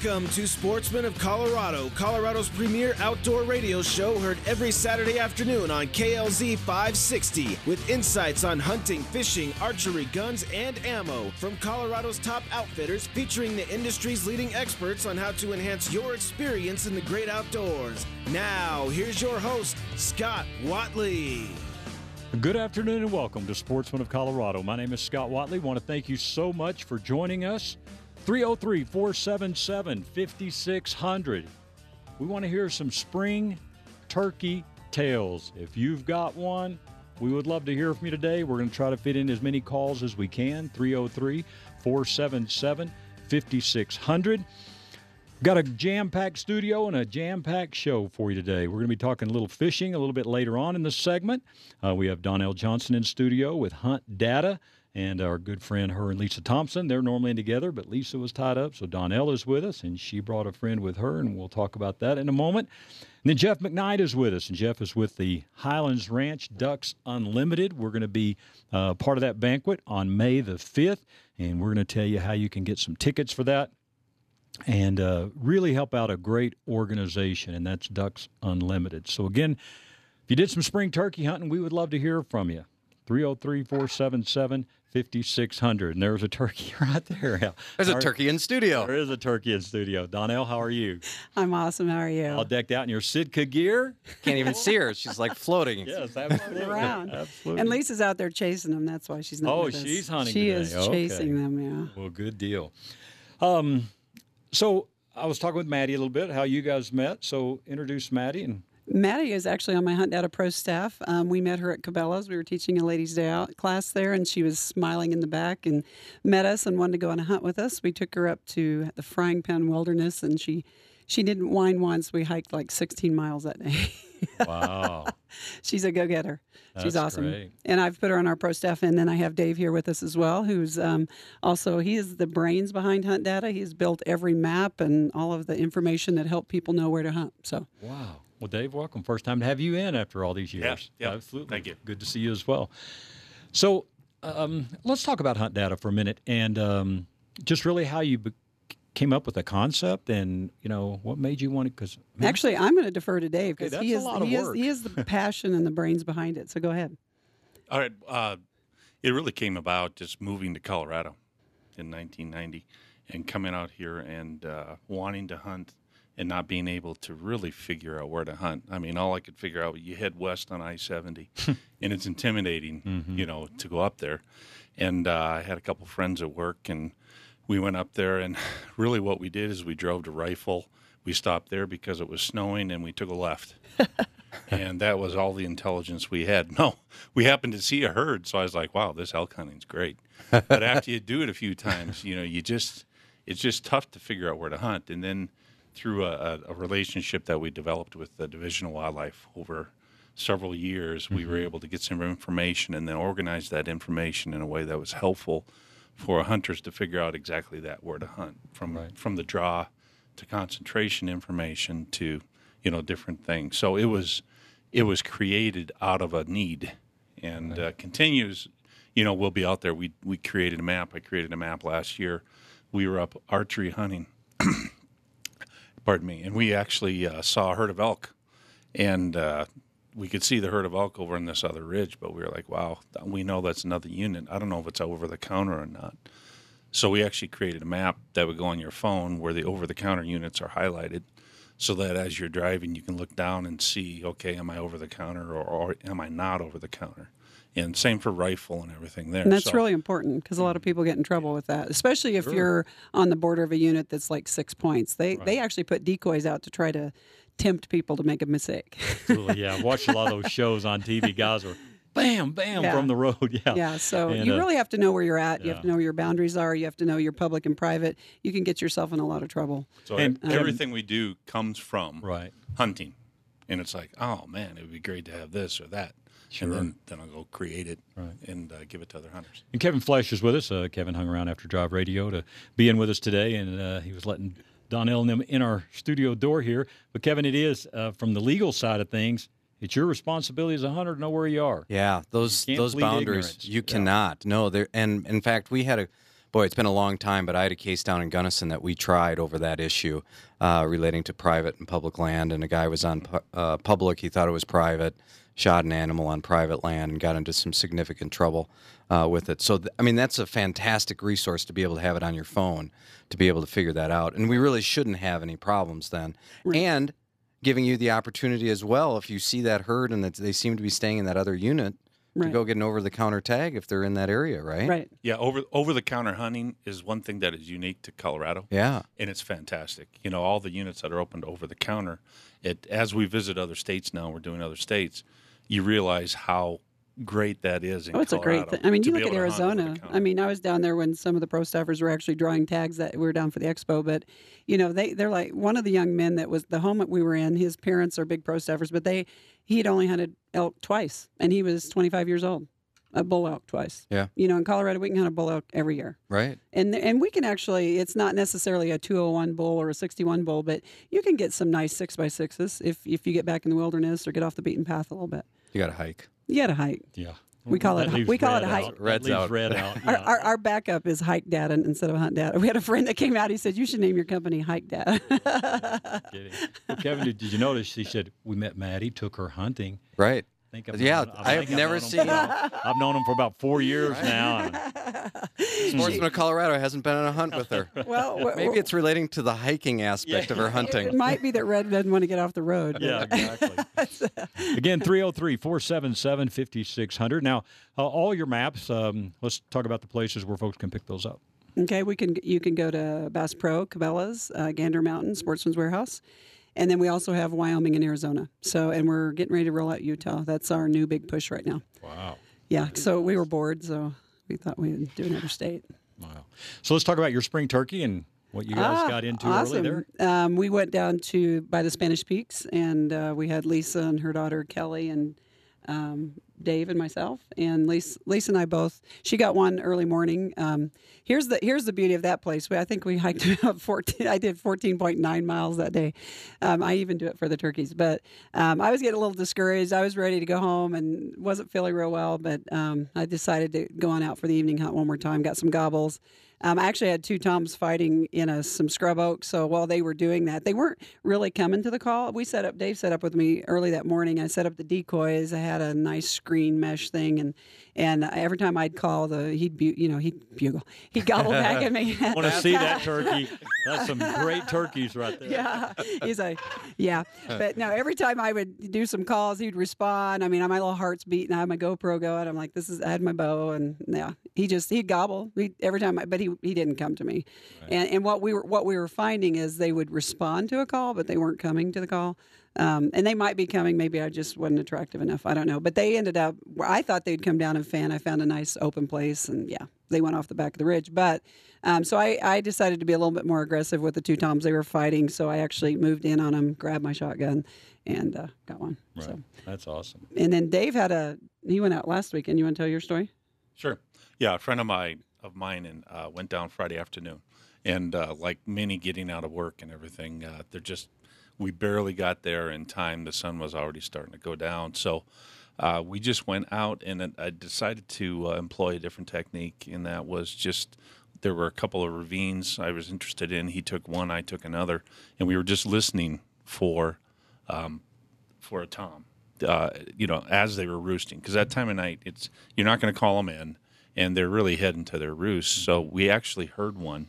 Welcome to Sportsman of Colorado, Colorado's premier outdoor radio show, heard every Saturday afternoon on KLZ 560, with insights on hunting, fishing, archery, guns, and ammo from Colorado's top outfitters, featuring the industry's leading experts on how to enhance your experience in the great outdoors. Now, here's your host, Scott Watley. Good afternoon and welcome to Sportsman of Colorado. My name is Scott Watley. I want to thank you so much for joining us. 303-477-5600. We want to hear some spring turkey tales. If you've got one, we would love to hear from you today. We're going to try to fit in as many calls as we can. 303-477-5600. Got a jam-packed studio and a jam-packed show for you today. We're going to be talking a little fishing a little bit later on in the segment. We have Donnell Johnson in studio with Hunt Data, and our good friend, her and Lisa Thompson. They're normally in together, but Lisa was tied up, so Donnell is with us, and she brought a friend with her, and we'll talk about that in a moment. And then Jeff McKnight is with us, and Jeff is with the Highlands Ranch Ducks Unlimited. We're going to be part of that banquet on May the 5th, and we're going to tell you how you can get some tickets for that and really help out a great organization, and that's Ducks Unlimited. So, again, if you did some spring turkey hunting, we would love to hear from you. 303-477-5600. And there's a turkey right there. There's a turkey in studio. There is a turkey in studio. Donnell, how are you? I'm awesome. How are you? All decked out in your Sitka gear? Can't even see her. She's like floating. Yes, absolutely. Around. Absolutely. And Lisa's out there chasing them. That's why she's not with us. She's hunting She today. is Okay. chasing them, yeah. Well, good deal. So I was talking with Maddie a little bit, how you guys met. So introduce Maddie. And Maddie is actually on my Hunt Data Pro staff. We met her at Cabela's. We were teaching a ladies' day out class there, and she was smiling in the back and met us and wanted to go on a hunt with us. We took her up to the Frying Pan Wilderness, and she didn't whine once. We hiked like 16 miles that day. wow. She's a go-getter. She's That's awesome. great. And I've put her on our pro staff, and then I have Dave here with us as well, who's also, he is the brains behind Hunt Data. He's built every map and all of the information that help people know where to hunt. So. Wow. Well, Dave, welcome. First time to have you in after all these years. Yeah, Absolutely. Thank you. Good to see you as well. So let's talk about Hunt Data for a minute and just really how you came up with the concept and, what made you want it. Because actually, I'm going to defer to Dave because that's he a lot of work. He is the passion and the brains behind it. So go ahead. All right. It really came about just moving to Colorado in 1990 and coming out here and wanting to hunt and not being able to really figure out where to hunt. I mean, all I could figure out, you head west on I-70, and it's intimidating, to go up there. And I had a couple friends at work, and we went up there, and really what we did is we drove to Rifle. We stopped there because it was snowing, and we took a left. And that was all the intelligence we had. No, we happened to see a herd, so I was like, wow, this elk hunting's great. But after you do it a few times, it's just tough to figure out where to hunt. And then through a relationship that we developed with the Division of Wildlife over several years, we were able to get some information and then organize that information in a way that was helpful for hunters to figure out exactly where to hunt, from the draw to concentration information to different things. So it was created out of a need, and continues. We'll be out there. We created a map. I created a map last year. We were up archery hunting. Pardon me. And we actually saw a herd of elk, and we could see the herd of elk over on this other ridge, but we were like, wow, we know that's another unit. I don't know if it's over the counter or not. So we actually created a map that would go on your phone where the over the counter units are highlighted, so that as you're driving, you can look down and see, okay, am I over the counter or am I not over the counter? And same for rifle and everything there. And that's really important because a lot of people get in trouble with that, especially if you're on the border of a unit that's like 6 points. They actually put decoys out to try to tempt people to make a mistake. Absolutely, yeah. I've watched a lot of those shows on TV. Guys are bam, bam from the road. Yeah. Yeah. So and, you really have to know where you're at. Yeah. You have to know where your boundaries are. You have to know your public and private. You can get yourself in a lot of trouble. So everything we do comes from hunting. And it's like, oh, man, it would be great to have this or that. Sure. And then I'll go create it and give it to other hunters. And Kevin Flesh is with us. Kevin hung around after Drive Radio to be in with us today, and he was letting Donnell and them in our studio door here. But, Kevin, it is, from the legal side of things, it's your responsibility as a hunter to know where you are. Yeah, those boundaries, you cannot. No, and in fact, we had a boy, it's been a long time, but I had a case down in Gunnison that we tried over that issue relating to private and public land, and a guy was on public, he thought it was private, shot an animal on private land and got into some significant trouble with it. So, I mean, that's a fantastic resource to be able to have it on your phone to be able to figure that out. And we really shouldn't have any problems then. Right. And giving you the opportunity as well, if you see that herd and that they seem to be staying in that other unit, to Right. go get an over-the-counter tag if they're in that area, right? Right. Yeah, over-the-counter hunting is one thing that is unique to Colorado. Yeah. And it's fantastic. You know, all the units that are open to over-the-counter, as we visit other states now, we're doing other states, you realize how great that is in It's a Colorado. great thing. I mean, to you be look at able to hunt Arizona. over-the-counter. I mean, I was down there when some of the pro staffers were actually drawing tags that we were down for the expo. But, you know, they're like, one of the young men that was the home that we were in, his parents are big pro staffers, but he had only hunted elk twice, and he was 25 years old. A bull elk twice. Yeah. You know, in Colorado, we can hunt a bull elk every year. Right. And we can actually, it's not necessarily a 201 bull or a 61 bull, but you can get some nice 6x6s if you get back in the wilderness or get off the beaten path a little bit. You got to hike. You got to hike. Yeah. We call it- That leaves we call red it a hike. out. That Red's leaves out. red out. Our, Yeah. our backup is Hike Dad instead of Hunt Dad. We had a friend that came out. He said, "You should name your company Hike Dad." Kidding. Well, Kevin, did you notice? He said we met Maddie, took her hunting. Right. I think I've Yeah, known- I have think I've never known him seen- for I've known him for about 4 years now. Sportsman of Colorado hasn't been on a hunt with her. Well, Maybe it's relating to the hiking aspect of her it hunting. might be that Red doesn't want to get off the road. Yeah, exactly. Again, 303-477-5600. Now, all your maps, let's talk about the places where folks can pick those up. Okay, you can go to Bass Pro, Cabela's, Gander Mountain, Sportsman's Warehouse, and then we also have Wyoming and Arizona. So, and we're getting ready to roll out Utah. That's our new big push right now. Wow. Yeah. So we were bored, so we thought we'd do another state. Wow. So let's talk about your spring turkey and what you guys got into early there. We went down by the Spanish Peaks, and we had Lisa and her daughter Kelly and Dave and myself. And Lisa and I both. She got one early morning. Here's the beauty of that place. I think we hiked about 14. I did 14.9 miles that day. I even do it for the turkeys, but I was getting a little discouraged. I was ready to go home and wasn't feeling real well, but I decided to go on out for the evening hunt one more time. Got some gobbles. I actually had two toms fighting in some scrub oak. So while they were doing that, they weren't really coming to the call. Dave set up with me early that morning. I set up the decoys. I had a nice screen mesh thing, and every time I'd call, he'd bugle. He'd gobble back at me. I want to see that turkey. That's some great turkeys right there. Yeah, he's like, yeah. But no, every time I would do some calls, he'd respond. I mean, my little heart's beating. I had my GoPro going. I'm like, I had my bow, and yeah, he'd gobble every time. But he didn't come to me. Right. And what we were finding is they would respond to a call, but they weren't coming to the call. And they might be coming. Maybe I just wasn't attractive enough. I don't know. But they ended up where I thought they'd come down and fan. I found a nice open place, and yeah, they went off the back of the ridge. But so I decided to be a little bit more aggressive with the two toms they were fighting. So I actually moved in on them, grabbed my shotgun, and got one. Right. So. That's awesome. And then Dave he went out last weekend. You want to tell your story? Sure. Yeah, a friend of mine and went down Friday afternoon, and like many getting out of work and everything, we barely got there in time. The sun was already starting to go down, so we just went out, and I decided to employ a different technique, and that was just there were a couple of ravines I was interested in. He took one, I took another, and we were just listening for a tom, as they were roosting, because that time of night you're not going to call them in. And they're really heading to their roost. So we actually heard one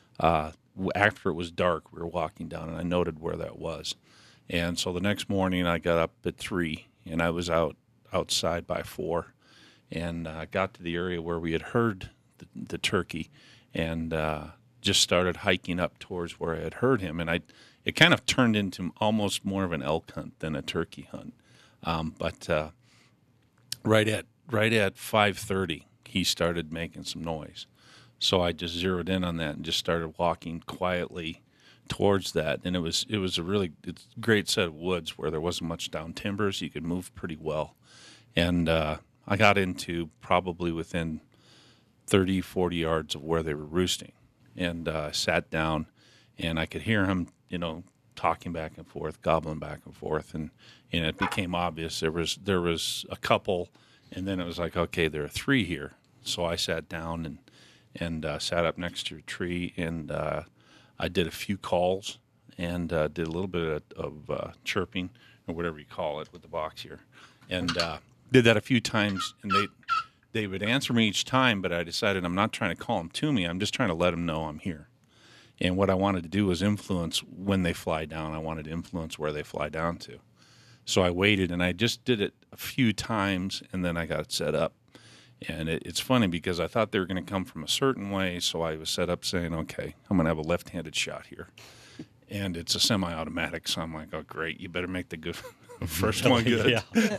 after it was dark. We were walking down, and I noted where that was. And so the next morning, I got up at 3, and I was outside by 4, and got to the area where we had heard the turkey, and just started hiking up towards where I had heard him. And it kind of turned into almost more of an elk hunt than a turkey hunt. But right at 5:30. He started making some noise. So I just zeroed in on that and just started walking quietly towards that. And it's a great set of woods where there wasn't much down timbers. You could move pretty well. And I got into probably within 30, 40 yards of where they were roosting. And I sat down, and I could hear him, talking back and forth, gobbling back and forth. And it became obvious there was a couple, and then it was like, okay, there are 3 here. So I sat down and sat up next to a tree, and I did a few calls and did a little bit of chirping or whatever you call it with the box here, and did that a few times, and they would answer me each time, but I decided I'm not trying to call them to me. I'm just trying to let them know I'm here. And what I wanted to do was influence when they fly down. I wanted to influence where they fly down to. So I waited, and I just did it a few times, and then I got it set up. And it's funny because I thought they were going to come from a certain way, so I was set up saying, okay, I'm going to have a left-handed shot here. And it's a semi-automatic, so I'm like, oh, great, you better make the good first one good.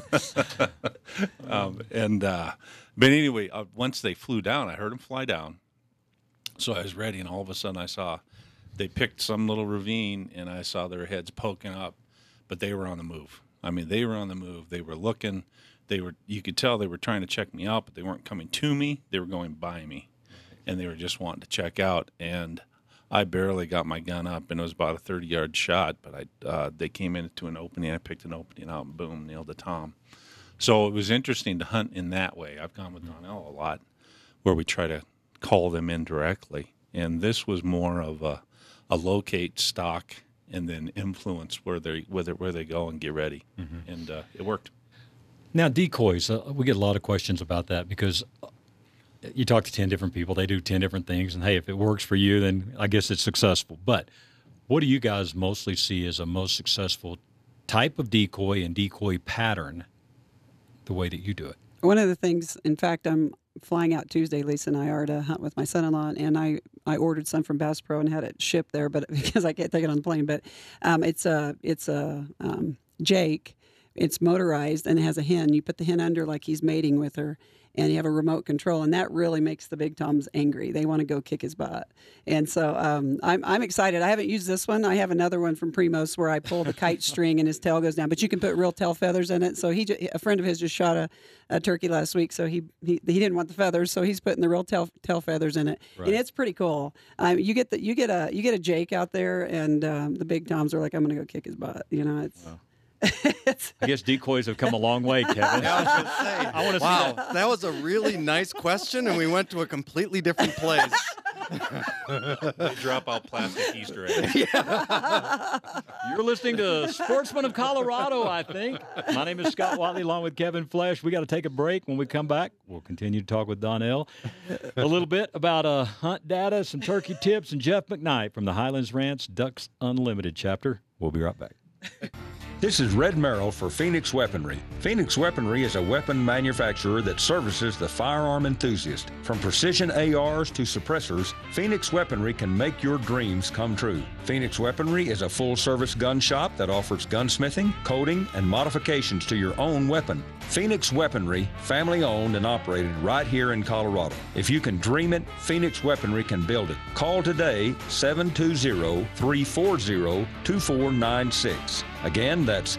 But anyway, once they flew down, I heard them fly down. So I was ready, and all of a sudden I saw they picked some little ravine, and I saw their heads poking up, but they were on the move. I mean, they were on the move. They were looking. You could tell they were trying to check me out, but they weren't coming to me. They were going by me, and they were just wanting to check out. And I barely got my gun up, and it was about a 30-yard shot, but they came into an opening. I picked an opening out, and boom, nailed the tom. So it was interesting to hunt in that way. I've gone with Donnell a lot, where we try to call them in directly, and this was more of a locate, stalk, and then influence where they go and get ready, and it worked. Now, decoys, we get a lot of questions about that because you talk to 10 different people, they do 10 different things, and hey, if it works for you, then I guess it's successful. But what do you guys mostly see as a most successful type of decoy and decoy pattern, the way that you do it? One of the things, in fact, I'm flying out Tuesday. Lisa and I are to hunt with my son-in-law, and I ordered some from Bass Pro and had it shipped there, but because I can't take it on the plane. But it's a Jake. It's motorized and it has a hen. You put the hen under like he's mating with her, and you have a remote control, and that really makes the big toms angry. They want to go kick his butt, and so I'm excited. I haven't used this one. I have another one from Primos where I pull the kite string and his tail goes down, but you can put real tail feathers in it. So a friend of his just shot a turkey last week, so he didn't want the feathers, so he's putting the real tail feathers in it, right. And it's pretty cool. You get a Jake out there, and the big toms are like, I'm going to go kick his butt. You know, it's. Wow. I guess decoys have come a long way, Kevin. Yeah, I was going to say, I want to see that. That was a really nice question, and we went to a completely different place. They drop out plastic Easter eggs. Yeah. You're listening to Sportsman of Colorado, I think. My name is Scott Watley, along with Kevin Flesh. We got to take a break. When we come back, we'll continue to talk with Donnell a little bit about hunt data, some turkey tips, and Jeff McKnight from the Highlands Ranch Ducks Unlimited chapter. We'll be right back. This is Red Merrill for Phoenix Weaponry. Phoenix Weaponry is a weapon manufacturer that services the firearm enthusiast. From precision ARs to suppressors, Phoenix Weaponry can make your dreams come true. Phoenix Weaponry is a full-service gun shop that offers gunsmithing, coating, and modifications to your own weapon. Phoenix Weaponry, family-owned and operated right here in Colorado. If you can dream it, Phoenix Weaponry can build it. Call today, 720-340-2496. Again, that's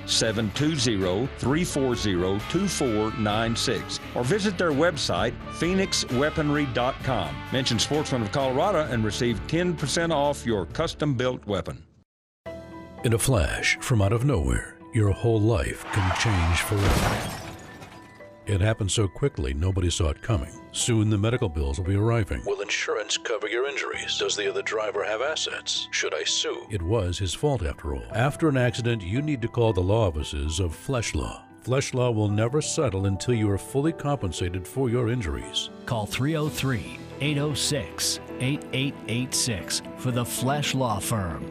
720-340-2496. Or visit their website, phoenixweaponry.com. Mention Sportsman of Colorado and receive 10% off your custom-built weapon. In a flash, from out of nowhere, your whole life can change forever. It happened so quickly, nobody saw it coming. Soon the medical bills will be arriving. Will insurance cover your injuries? Does the other driver have assets? Should I sue? It was his fault after all. After an accident, you need to call the law offices of Flesh Law. Flesh Law will never settle until you are fully compensated for your injuries. Call 303-806-8886 for the Flesh Law Firm.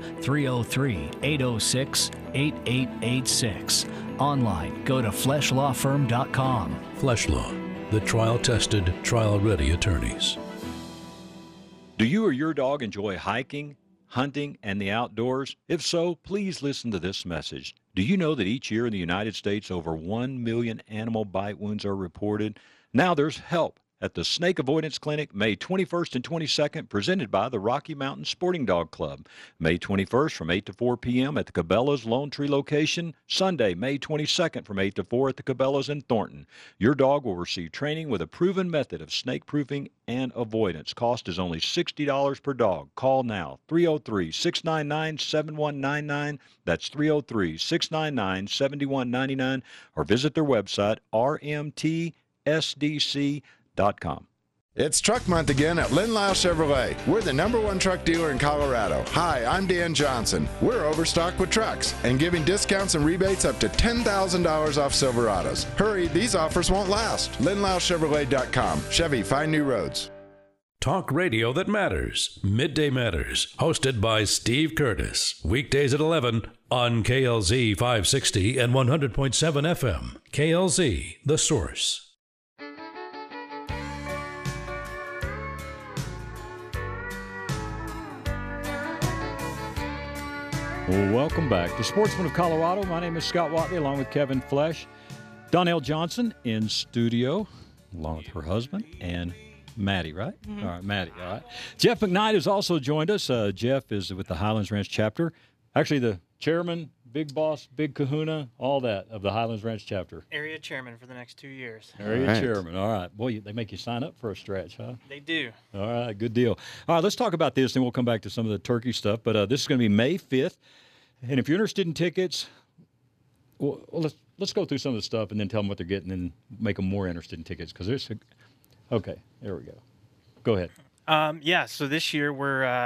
303-806-8886. Online, go to fleshlawfirm.com. Flesh Law, the trial-tested, trial-ready attorneys. Do you or your dog enjoy hiking, hunting, and the outdoors? If so, please listen to this message. Do you know that each year in the United States, over 1 million animal bite wounds are reported? Now there's help at the Snake Avoidance Clinic, May 21st and 22nd, presented by the Rocky Mountain Sporting Dog Club. May 21st from 8 to 4 p.m. at the Cabela's Lone Tree location. Sunday, May 22nd from 8 to 4 at the Cabela's in Thornton. Your dog will receive training with a proven method of snake proofing and avoidance. Cost is only $60 per dog. Call now, 303-699-7199. That's 303-699-7199. Or visit their website, rmtsdc.com. It's Truck Month again at Lynn Lyle Chevrolet. We're the #1 truck dealer in Colorado. Hi, I'm Dan Johnson. We're overstocked with trucks and giving discounts and rebates up to $10,000 off Silverados. Hurry, these offers won't last. LynnLyleChevrolet.com. Chevy, find new roads. Talk radio that matters. Midday Matters, hosted by Steve Curtis. Weekdays at 11 on KLZ 560 and 100.7 FM. KLZ, The Source. Well, welcome back to Sportsman of Colorado. My name is Scott Watley, along with Kevin Flesh. Donnell Johnson in studio, along with her husband, and Maddie, right? Mm-hmm. All right, Maddie, all right. Jeff McKnight has also joined us. Jeff is with the Highlands Ranch chapter. Actually, the chairman, big boss, big kahuna, all that of the Highlands Ranch chapter. Area chairman for the next 2 years. Area chairman, all right. Boy, they make you sign up for a stretch, huh? They do. All right, good deal. All right, let's talk about this, and we'll come back to some of the turkey stuff. But this is going to be May 5th. And if you're interested in tickets, well, let's go through some of the stuff and then tell them what they're getting and make them more interested in tickets. Because there's okay, there we go. Go ahead. Yeah, so this year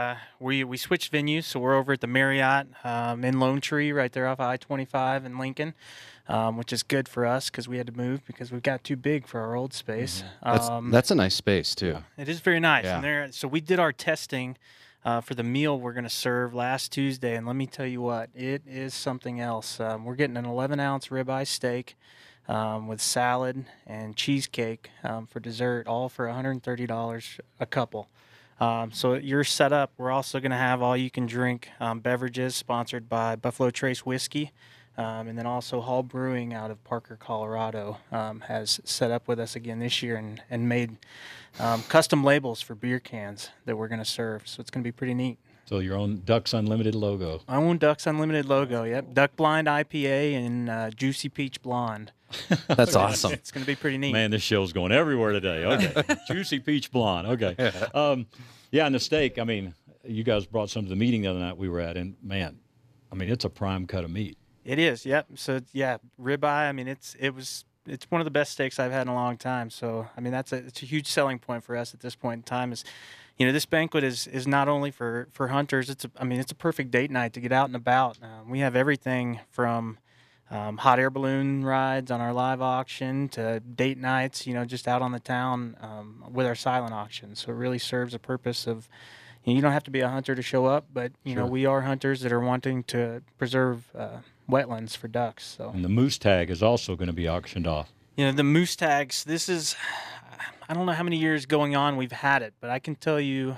we switched venues, so we're over at the Marriott in Lone Tree, right there off I-25 in Lincoln, which is good for us because we had to move because we got too big for our old space. That's a nice space too. It is very nice. Yeah. And so we did our testing for the meal we're going to serve last Tuesday, and let me tell you what, it is something else. We're getting an 11-ounce ribeye steak with salad and cheesecake for dessert, all for $130 a couple. So you're set up. We're also going to have all-you-can-drink beverages sponsored by Buffalo Trace Whiskey. And then also Hall Brewing out of Parker, Colorado, has set up with us again this year and made custom labels for beer cans that we're going to serve. So it's going to be pretty neat. So your own Ducks Unlimited logo. I own Ducks Unlimited logo, yep. Duck Blind IPA and Juicy Peach Blonde. That's awesome. It's going to be pretty neat. Man, this show's going everywhere today. Okay. Juicy Peach Blonde. Okay. Yeah, and the steak, I mean, you guys brought some to the meeting the other night we were at, and, man, I mean, it's a prime cut of meat. It is, yep. So yeah, ribeye. I mean, it's one of the best steaks I've had in a long time. So I mean, it's a huge selling point for us at this point in time. Is, this banquet is not only for hunters. It's a perfect date night to get out and about. We have everything from hot air balloon rides on our live auction to date nights. Just out on the town with our silent auction. So it really serves a purpose of. You don't have to be a hunter to show up, but Sure. We are hunters that are wanting to preserve wetlands for ducks. So. And the moose tag is also going to be auctioned off. The moose tags, this is, I don't know how many years going on we've had it, but I can tell you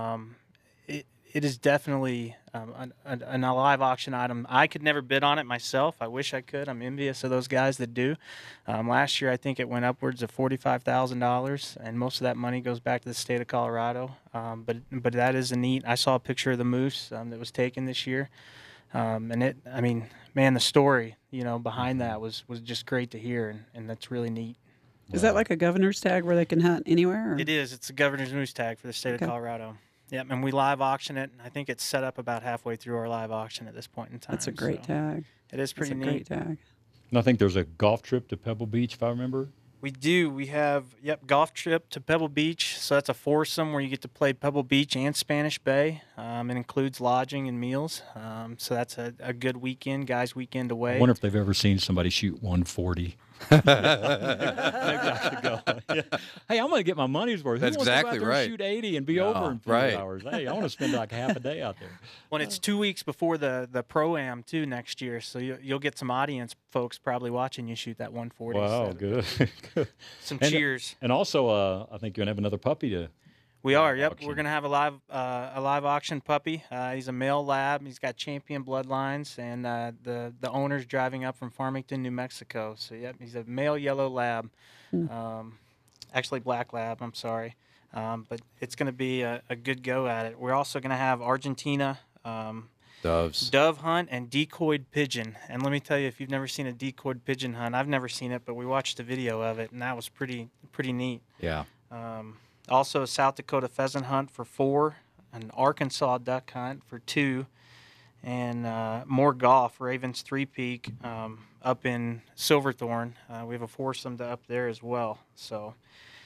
it is definitely a live auction item. I could never bid on it myself. I wish I could. I'm envious of those guys that do. Last year, I think it went upwards of $45,000, and most of that money goes back to the state of Colorado. But that is a neat. I saw a picture of the moose that was taken this year. The story, behind that was just great to hear, and that's really neat. Is that like a governor's tag where they can hunt anywhere? Or? It is. It's a governor's moose tag for the state of Colorado. Yep, and we live auction it. I think it's set up about halfway through our live auction at this point in time. That's a great tag. It is pretty neat. Great tag. And I think there's a golf trip to Pebble Beach, if I remember. We do. We have, golf trip to Pebble Beach. So that's a foursome where you get to play Pebble Beach and Spanish Bay. It includes lodging and meals. So that's a good weekend, guys' weekend away. I wonder if they've ever seen somebody shoot 140. Maybe I should go. Yeah. Hey, I'm going to get my money's worth. That's Who wants exactly to go out there right. And shoot 80 and be over in 4 hours? Hey, I want to spend like half a day out there. Well, it's 2 weeks before the Pro-Am, too, next year. So you'll get some audience folks probably watching you shoot that 140. Wow, so good. Some cheers. And also, I think you're going to have another puppy to... We are, yep. auction. We're going to have a live auction puppy. He's a male lab. He's got champion bloodlines, and the owner's driving up from Farmington, New Mexico. So, yep, he's a male yellow lab. Actually, black lab, I'm sorry. But it's going to be a good go at it. We're also going to have Argentina Doves. dove hunt and decoyed pigeon. And let me tell you, if you've never seen a decoyed pigeon hunt, I've never seen it, but we watched a video of it, and that was pretty neat. Yeah. Also, a South Dakota pheasant hunt for 4, an Arkansas duck hunt for 2, and more golf, Ravens Three Peak up in Silverthorne. We have a foursome up there as well. So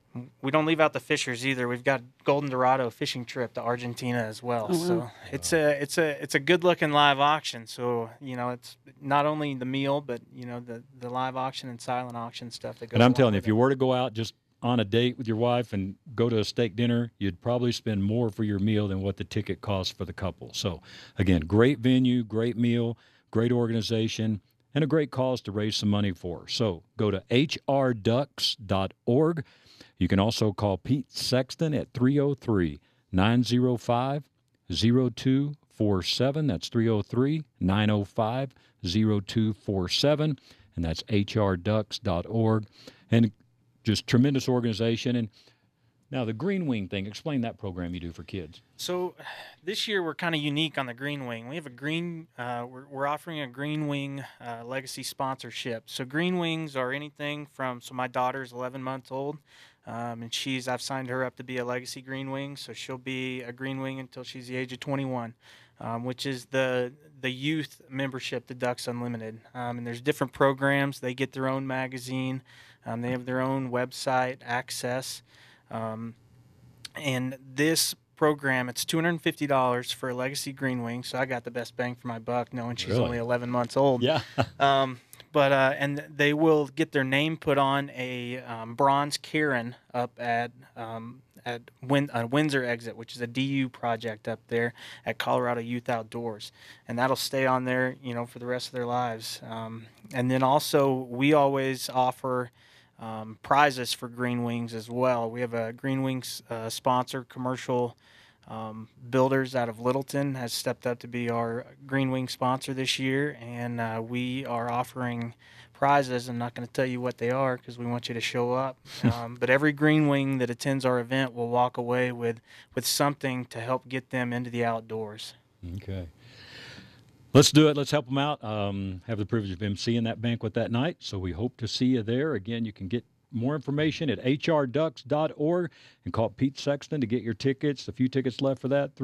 we don't leave out the fishers either. We've got Golden Dorado fishing trip to Argentina as well. Oh, wow. So it's a good looking live auction. So it's not only the meal, but the live auction and silent auction stuff that goes. And I'm telling you, if you were to go out just on a date with your wife and go to a steak dinner, you'd probably spend more for your meal than what the ticket costs for the couple. So again, great venue, great meal, great organization, and a great cause to raise some money for. So go to hrducks.org. You can also call Pete Sexton at 303-905-0247. That's 303-905-0247. And that's hrducks.org. And just tremendous organization. And now the Green Wing thing, explain that program you do for kids. So this year we're kind of unique on the Green Wing. We have we're offering a Green Wing legacy sponsorship. So Green Wings are anything from, so my daughter's 11 months old, and I've signed her up to be a legacy Green Wing, so she'll be a Green Wing until she's the age of 21, which is the youth membership to Ducks Unlimited. And there's different programs. They get their own magazine. They have their own website access. And this program, it's $250 for a legacy Green Wing, so I got the best bang for my buck knowing she's only 11 months old. Yeah. And they will get their name put on a bronze cairn up at Windsor exit, which is a DU project up there at Colorado Youth Outdoors, and that'll stay on there, for the rest of their lives. And then also we always offer prizes for Green Wings as well. We have a Green Wings sponsor, Commercial Builders out of Littleton, has stepped up to be our Green Wing sponsor this year, and we are offering prizes. I'm not going to tell you what they are because we want you to show up. But every Green Wing that attends our event will walk away with something to help get them into the outdoors. Okay. Let's do it. Let's help them out. Have the privilege of emceeing that banquet that night, so we hope to see you there. Again, you can get more information at hrducks.org and call Pete Sexton to get your tickets. A few tickets left for that,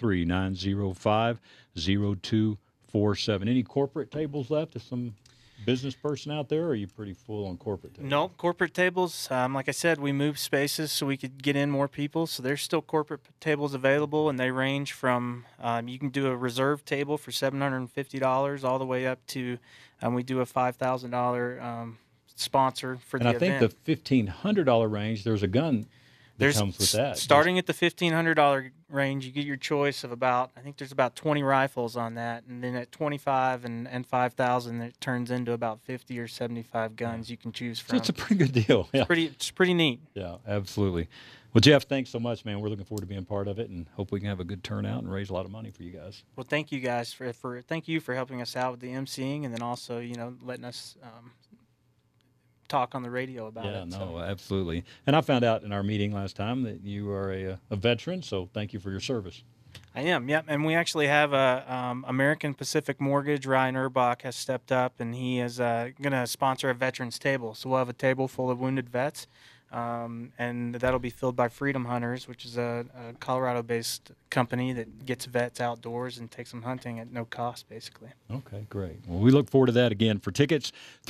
303-905-0247. Any corporate tables left? Is some business person out there, or are you pretty full on corporate tables? No, corporate tables. Like I said, we moved spaces so we could get in more people. So there's still corporate tables available, and they range from you can do a reserve table for $750 all the way up to we do a $5,000 sponsor for the event. And I think the $1,500 range, there's a gun that comes with that. Starting at the $1,500 range, you get your choice of I think there's about 20 rifles on that, and then at $25,000 and $5,000, it turns into about 50 or 75 guns you can choose from. So it's a pretty good deal. Yeah. It's pretty neat. Yeah, absolutely. Well, Jeff, thanks so much, man. We're looking forward to being part of it, and hope we can have a good turnout and raise a lot of money for you guys. Well, thank you guys for helping us out with the emceeing, and then also letting us talk on the radio about it. Yeah, no, absolutely. And I found out in our meeting last time that you are a veteran, so thank you for your service. I am, yep. And we actually have American Pacific Mortgage. Ryan Urbach has stepped up, and he is going to sponsor a veterans table. So we'll have a table full of wounded vets, and that'll be filled by Freedom Hunters, which is a Colorado-based company that gets vets outdoors and takes them hunting at no cost, basically. Okay, great. Well, we look forward to that. Again, for tickets,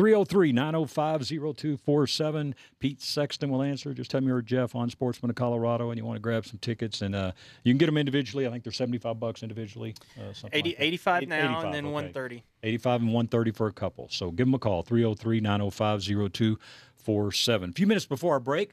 303-905-0247. Pete Sexton will answer. Just tell me you're Jeff on Sportsman of Colorado and you want to grab some tickets. And you can get them individually. I think they're $75 individually. 85 now, and then okay. $130. $85 and $130 for a couple. So give them a call, 303-905-0247. A few minutes before our break.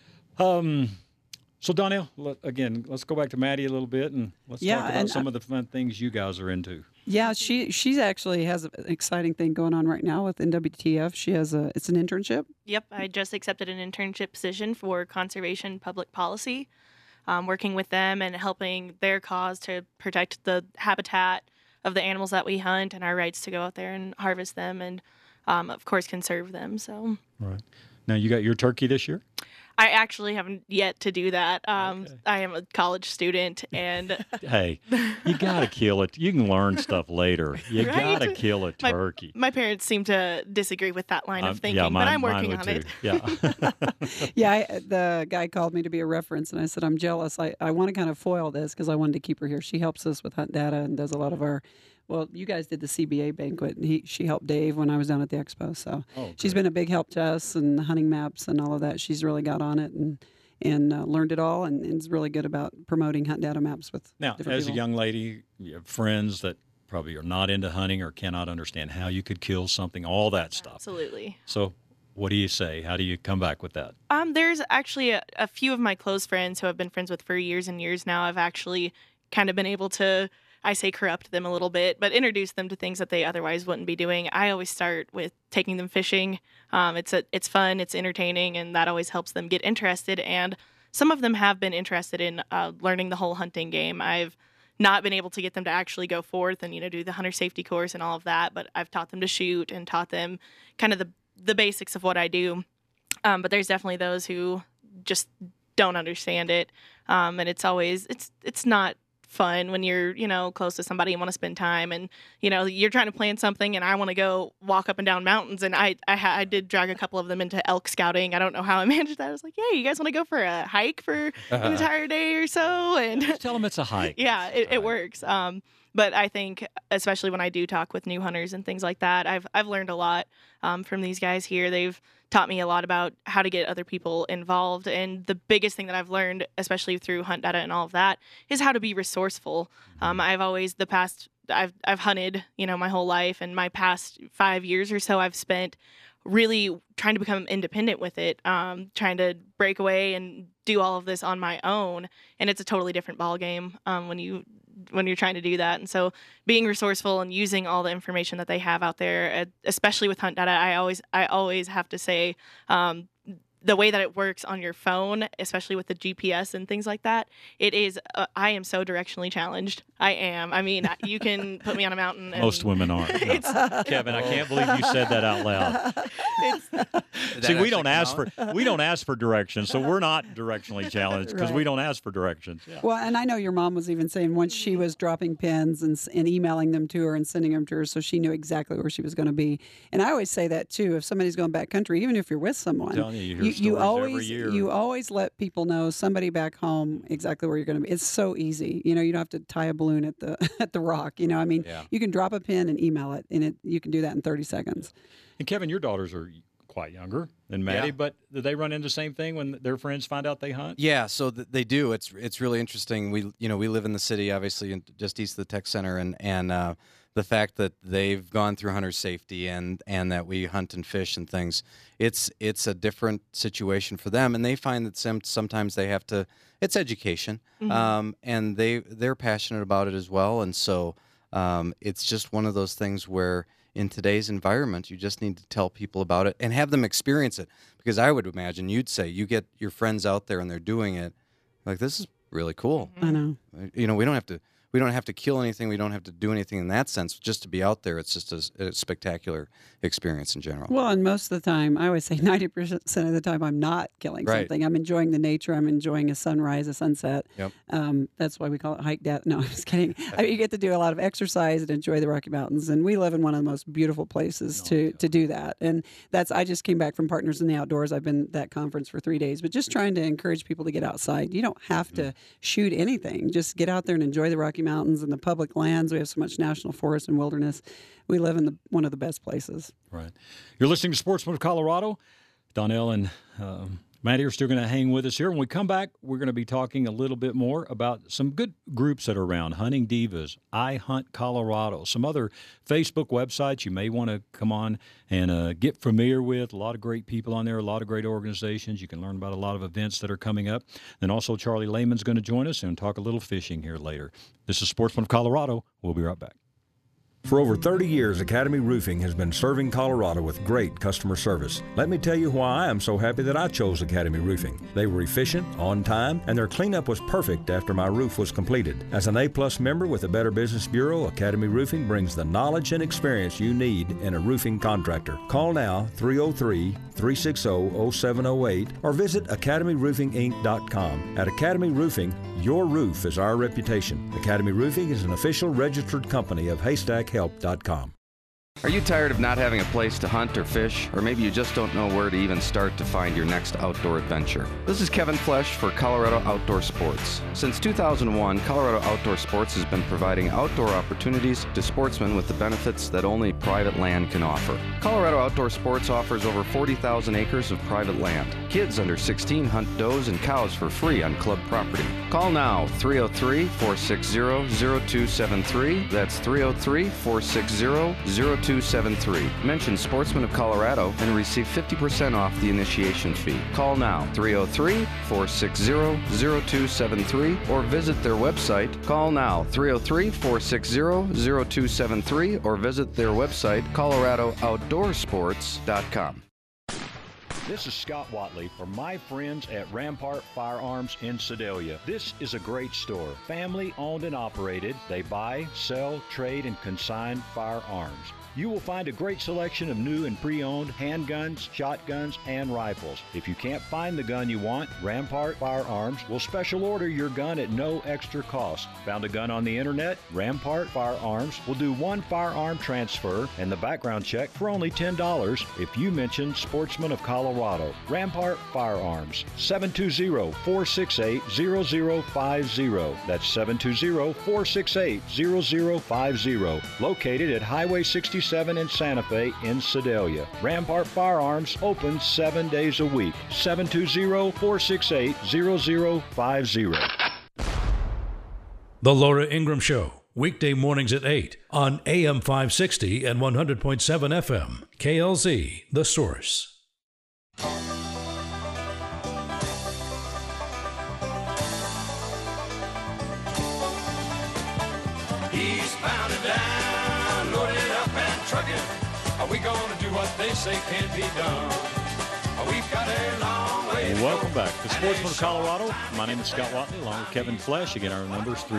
So, Donnell, again, let's go back to Maddie a little bit, and let's talk about some of the fun things you guys are into. Yeah, she actually has an exciting thing going on right now with NWTF. She has it's an internship. Yep, I just accepted an internship position for conservation public policy, working with them and helping their cause to protect the habitat of the animals that we hunt and our rights to go out there and harvest them and, of course, conserve them. So. Right. Now, you got your turkey this year? I actually haven't yet to do that. Okay. I am a college student, and hey, you gotta kill it. You can learn stuff later. You right? Gotta kill a turkey. My parents seem to disagree with that line of thinking, but I'm working on it. Yeah, yeah. The guy called me to be a reference, and I said I'm jealous. I want to kind of foil this because I wanted to keep her here. She helps us with hunt data and does a lot of our Well, you guys did the CBA banquet, and she helped Dave when I was down at the expo. So she's been a big help to us and the hunting maps and all of that. She's really got on it and learned it all, and is really good about promoting hunt data maps with different as people. a young lady, you have friends that probably are not into hunting or cannot understand how you could kill something, all that stuff. Absolutely. So what do you say? How do you come back with that? There's actually a few of my close friends who I've been friends with for years and years now. I've actually kind of been able to, I say corrupt them a little bit, but introduce them to things that they otherwise wouldn't be doing. I always start with taking them fishing. It's fun, it's entertaining, and that always helps them get interested. And some of them have been interested in learning the whole hunting game. I've not been able to get them to actually go forth and, do the hunter safety course and all of that, but I've taught them to shoot and taught them kind of the basics of what I do. But there's definitely those who just don't understand it. And it's always, it's not fun when you're, close to somebody and want to spend time and, you're trying to plan something and I want to go walk up and down mountains. And I did drag a couple of them into elk scouting. I don't know how I managed that. I was like, yeah, you guys want to go for a hike for an entire day or so? And just tell them it's a hike. Yeah, it works. But I think, especially when I do talk with new hunters and things like that, I've learned a lot from these guys here. They've taught me a lot about how to get other people involved. And the biggest thing that I've learned, especially through hunt data and all of that, is how to be resourceful. I've always, I've hunted, my whole life, and my past 5 years or so I've spent really trying to become independent with it, trying to break away and do all of this on my own. And it's a totally different ballgame when you're trying to do that. And so being resourceful and using all the information that they have out there, especially with hunt data, I always have to say, the way that it works on your phone, especially with the GPS and things like that, it is, I am so directionally challenged. I am. I mean, you can put me on a mountain. And most women are. No. Kevin, I can't believe you said that out loud. See, we don't ask for directions, so we're not directionally challenged because we don't ask for directions. Yeah. Well, and I know your mom was even saying once she was dropping pins and emailing them to her and sending them to her, so she knew exactly where she was going to be. And I always say that too. If somebody's going backcountry, even if you're with someone, I'm telling you always let people know, somebody back home, exactly where you're going to be. It's so easy. You don't have to tie a balloon at the rock. You can drop a pin and email it, and you can do that in 30 seconds. And Kevin, your daughters are quite younger than Maddie, but do they run into the same thing when their friends find out they hunt? Yeah, so they do. It's really interesting. We live in the city, obviously, just east of the tech center, and the fact that they've gone through hunter safety and that we hunt and fish and things, it's a different situation for them, and they find that sometimes they have to. It's education, and they're passionate about it as well, and so it's just one of those things where in today's environment you just need to tell people about it and have them experience it, because I would imagine you'd say you get your friends out there and they're doing it, like, this is really cool. I know. We don't have to kill anything. We don't have to do anything in that sense. Just to be out there, it's just a spectacular experience in general. Well, and most of the time, I always say 90% of the time, I'm not killing something. I'm enjoying the nature. I'm enjoying a sunrise, a sunset. Yep. That's why we call it hike death. No, I'm just kidding. You get to do a lot of exercise and enjoy the Rocky Mountains, and we live in one of the most beautiful places to do that. And I just came back from Partners in the Outdoors. I've been at that conference for 3 days, but just trying to encourage people to get outside. You don't have to shoot anything. Just get out there and enjoy the Rocky Mountains and the public lands. We have so much national forest and wilderness. We live in one of the best places. Right. You're listening to Sportsman of Colorado. Donnell and Maddie are still going to hang with us here. When we come back, we're going to be talking a little bit more about some good groups that are around. Hunting Divas, I Hunt Colorado, some other Facebook websites you may want to come on and get familiar with. A lot of great people on there, a lot of great organizations. You can learn about a lot of events that are coming up. And also Charlie Lehman's going to join us and talk a little fishing here later. This is Sportsman of Colorado. We'll be right back. For over 30 years, Academy Roofing has been serving Colorado with great customer service. Let me tell you why I am so happy that I chose Academy Roofing. They were efficient, on time, and their cleanup was perfect after my roof was completed. As an A-plus member with the Better Business Bureau, Academy Roofing brings the knowledge and experience you need in a roofing contractor. Call now, 303-360-0708, or visit academyroofinginc.com. At Academy Roofing, your roof is our reputation. Academy Roofing is an official registered company of HaystackHelp.com. Are you tired of not having a place to hunt or fish? Or maybe you just don't know where to even start to find your next outdoor adventure? This is Kevin Flesh for Colorado Outdoor Sports. Since 2001, Colorado Outdoor Sports has been providing outdoor opportunities to sportsmen with the benefits that only private land can offer. Colorado Outdoor Sports offers over 40,000 acres of private land. Kids under 16 hunt does and cows for free on club property. Call now, 303-460-0273. That's 303-460-0273. Mention Sportsman of Colorado and receive 50% off the initiation fee. Call now, 303-460-0273, or visit their website. Call now, 303-460-0273, or visit their website, coloradooutdoorsports.com. This is Scott Watley for my friends at Rampart Firearms in Sedalia. This is a great store, family owned and operated. They buy, sell, trade, and consign firearms. You will find a great selection of new and pre-owned handguns, shotguns, and rifles. If you can't find the gun you want, Rampart Firearms will special order your gun at no extra cost. Found a gun on the internet? Rampart Firearms will do one firearm transfer and the background check for only $10 if you mention Sportsman of Colorado. Rampart Firearms, 720-468-0050. That's 720-468-0050. Located at Highway 67 in Santa Fe in Sedalia. Rampart Firearms open 7 days a week. 720-468-0050. The Laura Ingraham Show, weekday mornings at 8 on AM 560 and 100.7 FM. KLZ, The Source. Eastbound and down, loaded up and trucking. Are we gonna do what they say can't be done? We've got a long way to Welcome go. back to Sportsman of Colorado. My name is Scott Watley, along with Kevin Flesh. Again, our number is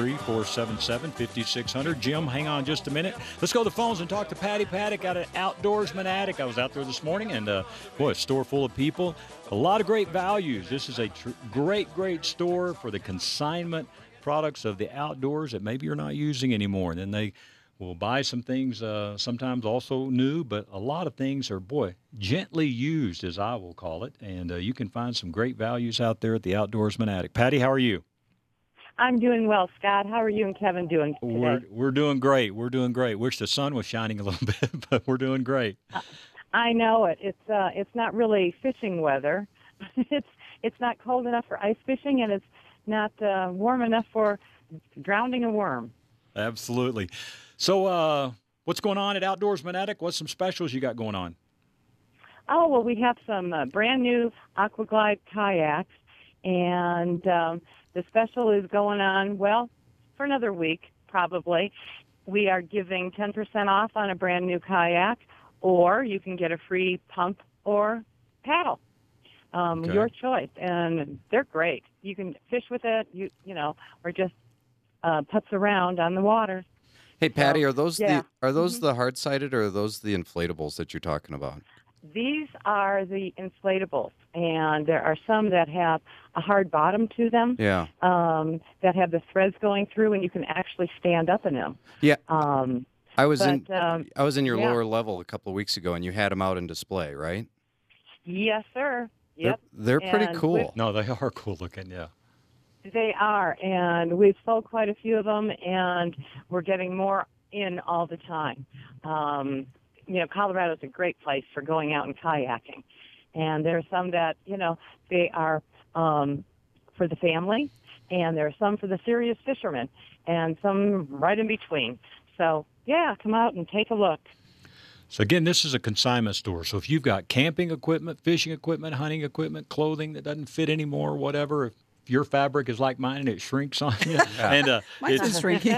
303-477-5600. Jim, hang on just a minute. Let's go to the phones and talk to Patty Paddock out at Outdoorsman Attic. I was out there this morning, and boy, a store full of people. A lot of great values. This is a great store for the consignment products of the outdoors that maybe you're not using anymore. And then they will buy some things, sometimes also new, but a lot of things are, gently used, as I will call it. And you can find some great values out there at the Outdoorsman Attic. Patty, how are you? I'm doing well, Scott. How are you and Kevin doing today? We're doing great. We're doing great. Wish the sun was shining a little bit, but we're doing great. I know it. It's not really fishing weather. It's not cold enough for ice fishing, and it's not warm enough for drowning a worm. Absolutely. So what's going on at Outdoorsman Attic? What's some specials you got going on? Oh, well, we have some brand new Aquaglide kayaks, and the special is going on, for another week, probably. We are giving 10% off on a brand new kayak, or you can get a free pump or paddle. Your choice, and they're great. You can fish with it, or just putz around on the water. Hey, Patty, are those the Mm-hmm. hard-sided, or are those the inflatables that you're talking about? These are the inflatables, and there are some that have a hard bottom to them. Yeah. That have the threads going through, and you can actually stand up in them. Yeah. I was in your yeah. lower level a couple of weeks ago, and you had them out in display, right? Yes, sir. Yep. They're pretty And cool. No, they are cool looking, yeah. They are, and we've sold quite a few of them, and we're getting more in all the time. Colorado's a great place for going out and kayaking, and there are some that, they are for the family, and there are some for the serious fishermen, and some right in between. So, yeah, come out and take a look. So, again, this is a consignment store. So if you've got camping equipment, fishing equipment, hunting equipment, clothing that doesn't fit anymore, whatever, if your fabric is like mine and it shrinks on you, and Mine's been shrinking.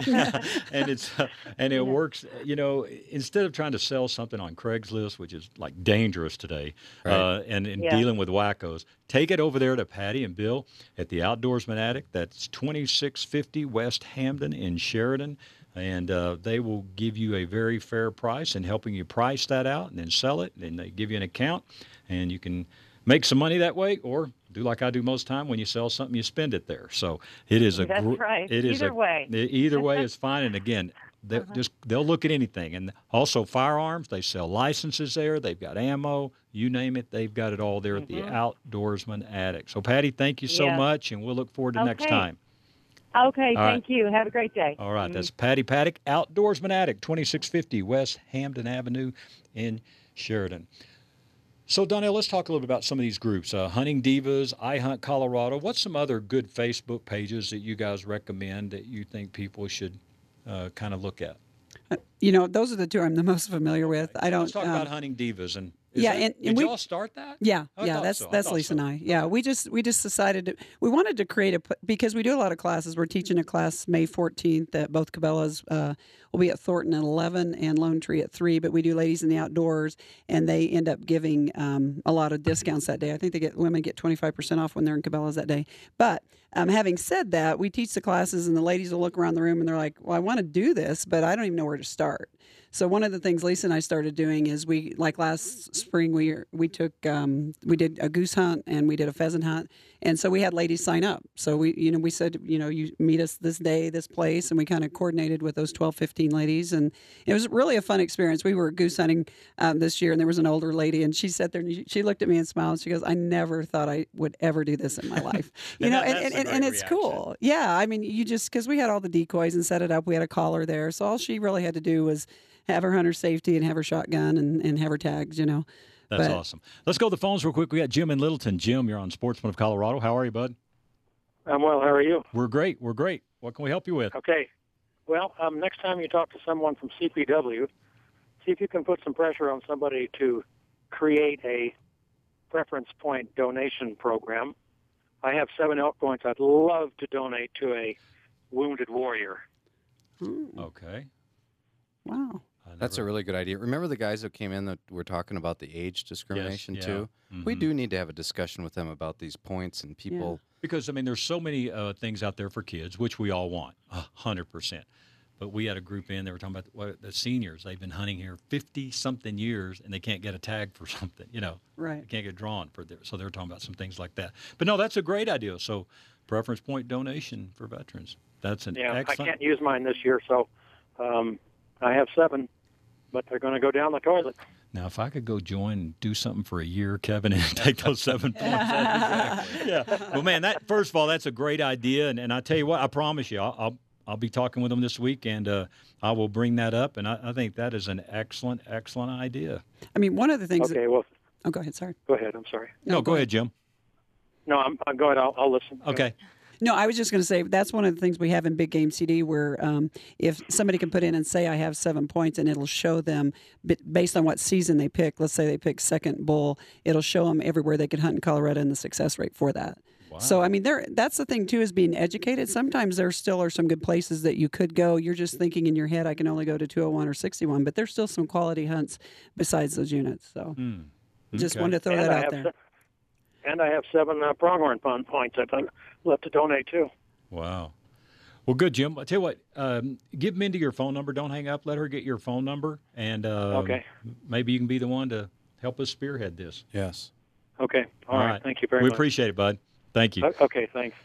and it works. Instead of trying to sell something on Craigslist, which is like dangerous today, Right. and dealing with wackos, take it over there to Patty and Bill at the Outdoorsman Attic. That's 2650 West Hamden in Sheridan. And they will give you a very fair price in helping you price that out and then sell it. And they give you an account, and you can make some money that way, or do like I do most time. When you sell something, you spend it there. So it is That's right. It is Either way. Either way is fine. And again, they'll look at anything. And also firearms, they sell licenses there. They've got ammo, you name it. They've got it all there at the Outdoorsman Attic. So, Patty, thank you so much, and we'll look forward to next time. Okay, All thank you. Have a great day. All right, that's Patty Paddock, Outdoorsman Attic, 2650 West Hampden Avenue in Sheridan. So, Donnell, let's talk a little bit about some of these groups. Hunting Divas, I Hunt Colorado. What's some other good Facebook pages that you guys recommend that you think people should kind of look at? Those are the two I'm the most familiar with. I don't. Let's talk about Hunting Divas and. Did y'all start that? Yeah, that's Lisa and I. Yeah, we just decided we wanted to create because we do a lot of classes. We're teaching a class May 14th at both Cabela's. We'll be at Thornton at 11 and Lone Tree at 3. But we do Ladies in the Outdoors, and they end up giving a lot of discounts that day. I think women get 25% off when they're in Cabela's that day. But having said that, we teach the classes, and the ladies will look around the room and they're like, "Well, I want to do this, but I don't even know where to start." So one of the things Lisa and I started doing is last spring we did a goose hunt and we did a pheasant hunt, and so we had ladies sign up. So we said you meet us this day, this place, and we kind of coordinated with those 12, 15 ladies, and it was really a fun experience. We were goose hunting this year, and there was an older lady, and she sat there and she looked at me and smiled. And she goes, "I never thought I would ever do this in my life." and it's cool. Yeah, I mean, because we had all the decoys and set it up. We had a caller there, so all she really had to do was have her hunter safety and have her shotgun and have her tags, That's awesome. Let's go to the phones real quick. We got Jim in Littleton. Jim, you're on Sportsman of Colorado. How are you, bud? I'm well. How are you? We're great. What can we help you with? Okay. Well, next time you talk to someone from CPW, see if you can put some pressure on somebody to create a preference point donation program. I have 7 elk points I'd love to donate to a wounded warrior. Okay. Wow. That's a really good idea. Remember the guys that came in that were talking about the age discrimination too? Mm-hmm. We do need to have a discussion with them about these points and people. Because, there's so many things out there for kids, which we all want, 100%. But we had a group in, they were talking about the seniors. They've been hunting here 50-something years, and they can't get a tag for something, Right. They can't get drawn for there. So they were talking about some things like that. But, no, that's a great idea. So preference point donation for veterans. That's an excellent. I can't use mine this year, so I have 7, but they're going to go down the toilet. Now, if I could go join and do something for a year, Kevin, and take those 7 points. Yeah. Well, man, first of all, that's a great idea. And I tell you what, I promise you, I'll be talking with them this week, and I will bring that up. And I think that is an excellent, excellent idea. One of the things. Okay, well. Oh, go ahead. Sorry. Go ahead. I'm sorry. No, go ahead, Jim. No, go ahead. I'll listen. Okay. No, I was just going to say that's one of the things we have in Big Game CD where if somebody can put in and say I have 7 points and it'll show them based on what season they pick. Let's say they pick second bull, it'll show them everywhere they could hunt in Colorado and the success rate for that. Wow. So that's the thing too, is being educated. Sometimes there still are some good places that you could go. You're just thinking in your head I can only go to 201 or 61, but there's still some quality hunts besides those units. So just wanted to throw that out there. And I have 7 pronghorn points I'd love to donate too. Wow. Well, good, Jim. I'll tell you what, give Mindy your phone number. Don't hang up. Let her get your phone number. And okay. Maybe you can be the one to help us spearhead this. Yes. Okay. All right. Thank you very much. We appreciate it, bud. Thank you. Okay, thanks.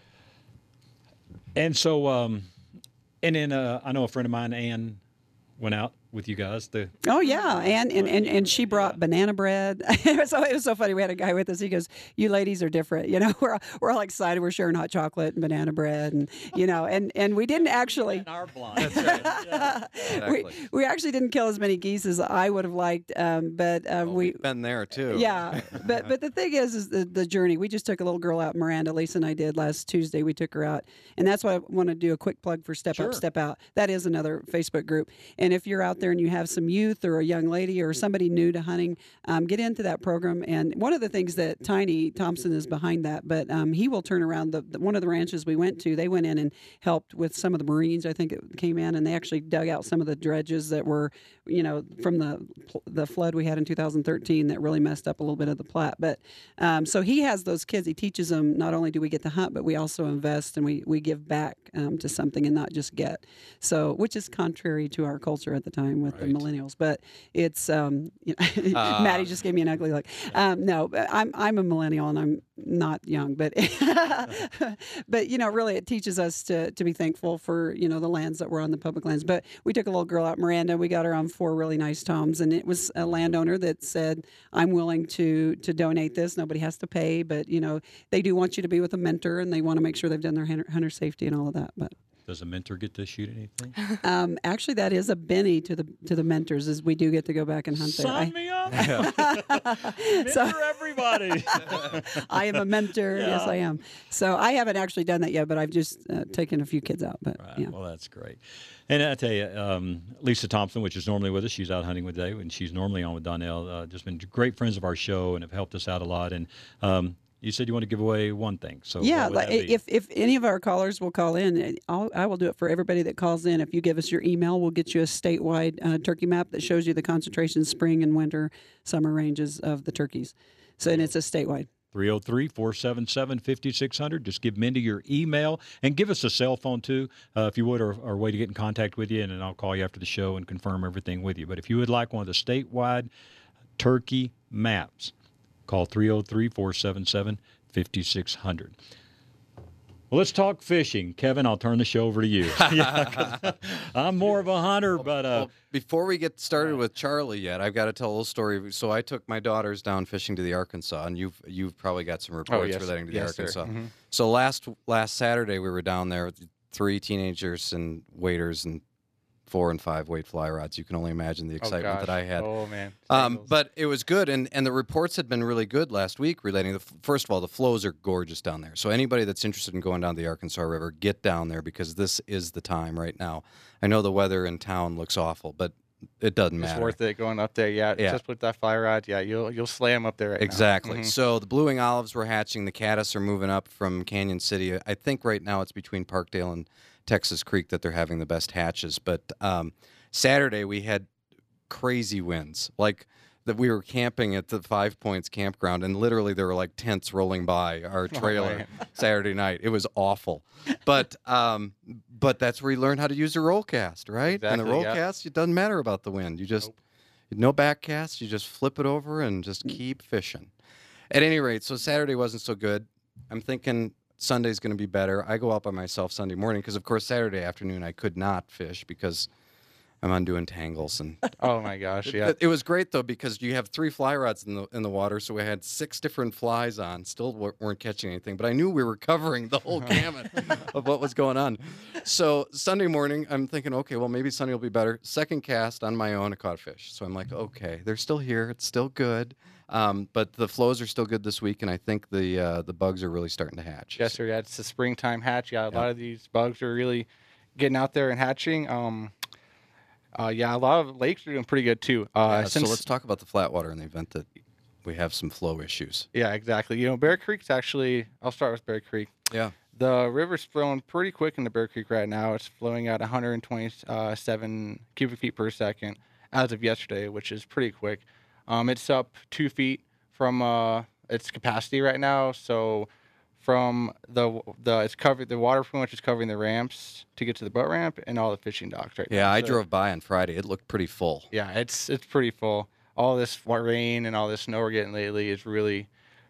And so, and then I know a friend of mine, Ann, went out with you guys. Oh yeah, and she brought banana bread. It was so funny. We had a guy with us. He goes, "You ladies are different. We're all excited. We're sharing hot chocolate and banana bread, and and we didn't actually. In our blind. That's right. Yeah. Exactly. We actually didn't kill as many geese as I would have liked, but we've been there too. Yeah, but the thing is the journey. We just took a little girl out, Miranda, Lisa and I did last Tuesday. We took her out, and that's why I want to do a quick plug for Step Up, Step Out. That is another Facebook group, and if you're out there and you have some youth or a young lady or somebody new to hunting, get into that program. And one of the things that Tiny Thompson is behind that, but he will turn around one of the ranches we went to. They went in and helped with some of the Marines. I think it came in and they actually dug out some of the dredges that were, from the flood we had in 2013 that really messed up a little bit of the Platte. But so he has those kids. He teaches them. Not only do we get to hunt, but we also invest and we give back to something and not just get. So, which is contrary to our culture at the time. time with the millennials. But it's Maddie just gave me an ugly look. No, but I'm a millennial and I'm not young, but but really it teaches us to be thankful for the lands that were on the public lands. But we took a little girl out, Miranda. We got her on 4 really nice toms, and it was a landowner that said, "I'm willing to donate this. Nobody has to pay, but they do want you to be with a mentor, and they want to make sure they've done their hunter safety and all of that." But does a mentor get to shoot anything? Actually, that is a Benny to the mentors, is we do get to go back and hunt there. Sign me up. Mentor everybody. I am a mentor. Yeah. Yes, I am. So I haven't actually done that yet, but I've just taken a few kids out. But Right. yeah. Well, that's great. And I tell you, Lisa Thompson, which is normally with us, she's out hunting with Dave, and she's normally on with Donnell. Just been great friends of our show and have helped us out a lot. And you said you want to give away one thing. So yeah, what would that be? if any of our callers will call in, I will do it for everybody that calls in. If you give us your email, we'll get you a statewide turkey map that shows you the concentration spring and winter, summer ranges of the turkeys. So, and it's a statewide. 303-477-5600. Just give Mindy your email and give us a cell phone too, if you would, or a way to get in contact with you, and then I'll call you after the show and confirm everything with you. But if you would like one of the statewide turkey maps, call 303-477-5600. Well, let's talk fishing. Kevin, I'll turn the show over to you. I'm more of a hunter, but... Before we get started with Charlie yet, I've got to tell a little story. So I took my daughters down fishing to the Arkansas, and you've probably got some reports relating to the Arkansas. Mm-hmm. So last Saturday we were down there with 3 teenagers and waders and 4 and 5 weight fly rods. You can only imagine the excitement that I had. Oh, man. But it was good, and the reports had been really good last week relating to, first of all, the flows are gorgeous down there. So anybody that's interested in going down the Arkansas River, get down there because this is the time right now. I know the weather in town looks awful, but it doesn't matter. It's worth it going up there. Yeah, just with that fly rod, you'll slam up there right Exactly. now. So the blue-wing olives were hatching. The caddis are moving up from Canyon City. I think right now it's between Parkdale and Texas Creek that they're having the best hatches. But Saturday we had crazy winds. Like that we were camping at the 5 Points campground, and literally there were like tents rolling by our trailer Saturday night. It was awful. But that's where you learn how to use a roll cast, right? Exactly, and the roll cast, it doesn't matter about the wind. You just no back cast. You just flip it over and just keep fishing. At any rate, so Saturday wasn't so good. I'm thinking Sunday's going to be better. I go out by myself Sunday morning because, of course, Saturday afternoon I could not fish because I'm undoing tangles. And oh my gosh, yeah. It was great though because you have 3 fly rods in the water, so we had 6 different flies on. Still weren't catching anything, but I knew we were covering the whole gamut of what was going on. So Sunday morning, I'm thinking, okay, well maybe Sunday will be better. Second cast on my own, I caught a fish. So I'm like, okay, they're still here. It's still good. But the flows are still good this week, and I think the bugs are really starting to hatch. Yes, sir. Yeah, it's the springtime hatch. Yeah, a lot of these bugs are really getting out there and hatching. A lot of lakes are doing pretty good too. So let's talk about the Flatwater in the event that we have some flow issues. Yeah, exactly. Bear Creek's actually. I'll start with Bear Creek. Yeah. The river's flowing pretty quick in the Bear Creek right now. It's flowing at 127 cubic feet per second as of yesterday, which is pretty quick. It's up 2 feet from its capacity right now. So from it's covered. The water pretty much is covering the ramps to get to the boat ramp and all the fishing docks right now. Yeah, I drove by on Friday. It looked pretty full. Yeah, it's pretty full. All this rain and all this snow we're getting lately is really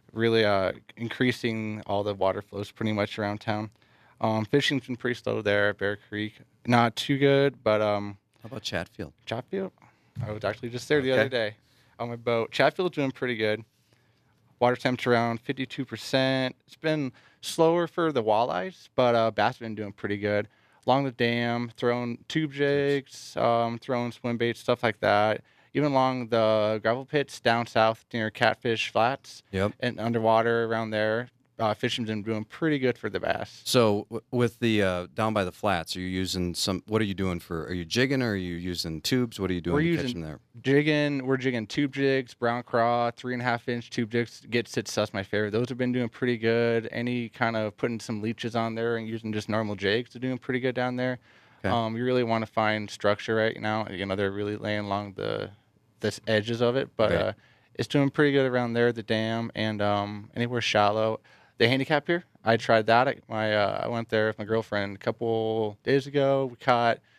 increasing all the water flows pretty much around town. Fishing's been pretty slow there at Bear Creek. Not too good, but how about Chatfield? Chatfield? I was actually just there the other day on my boat. Chatfield's doing pretty good. Water temp's around 52%. It's been slower for the walleyes, but bass have been doing pretty good. Along the dam, throwing tube jigs, throwing swim baits, stuff like that. Even along the gravel pits down south near Catfish Flats and underwater around there. Fishing's been doing pretty good for the bass. So with the down by the flats, are you using what are you doing are you jigging or are you using tubes? What are you doing to catch them there? We're jigging tube jigs, brown craw, 3.5-inch tube jigs. That's my favorite. Those have been doing pretty good. Any kind of putting some leeches on there and using just normal jigs are doing pretty good down there. Okay. You really want to find structure right now. They're really laying along the edges of it, but it's doing pretty good around there, the dam, and anywhere shallow. The handicap here, I tried that. I went there with my girlfriend a couple days ago. We caught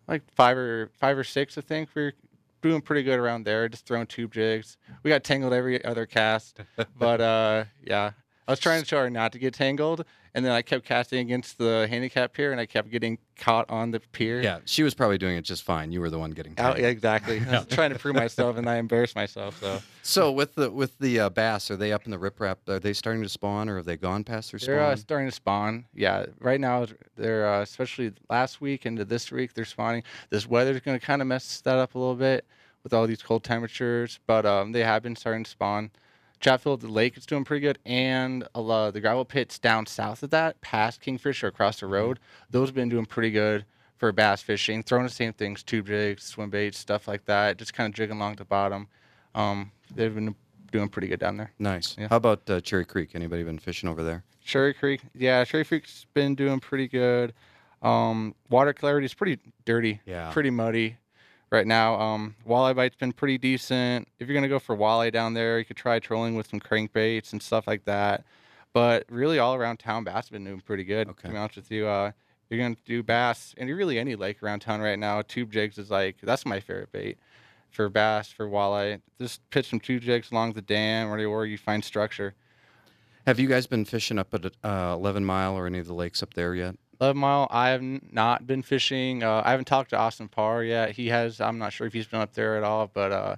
like five or six, I think. We're doing pretty good around there, just throwing tube jigs. We got tangled every other cast, but yeah. I was trying to show her not to get tangled, and then I kept casting against the handicap pier, and I kept getting caught on the pier. Yeah, she was probably doing it just fine. You were the one getting Oh, tangled. yeah, exactly. I was trying to prove myself, and I embarrassed myself. So with the bass, are they up in the riprap? Are they starting to spawn, or have they gone past their spawn? They're starting to spawn. Yeah, right now they're especially last week into this week they're spawning. This weather's going to kind of mess that up a little bit with all these cold temperatures, but they have been starting to spawn. Chatfield, the lake is doing pretty good, and the gravel pits down south of that, past Kingfisher across the road, those have been doing pretty good for bass fishing. Throwing the same things, tube jigs, swim baits, stuff like that, just kind of jigging along the bottom. They've been doing pretty good down there. Nice. Yeah. How about Cherry Creek? Anybody been fishing over there? Cherry Creek, yeah, Cherry Creek's been doing pretty good. Water clarity is pretty dirty, pretty muddy right now. Walleye bite's been pretty decent. If you're going to go for walleye down there, you could try trolling with some crankbaits and stuff like that. But really, all around town, bass have been doing pretty good. To be honest with you, you're going to do bass, and really any lake around town right now, tube jigs is that's my favorite bait for bass, for walleye. Just pitch some tube jigs along the dam or you find structure. Have you guys been fishing up at 11 Mile or any of the lakes up there yet? 11 Mile, I have not been fishing. I haven't talked to Austin Parr yet. He has. I'm not sure if he's been up there at all, but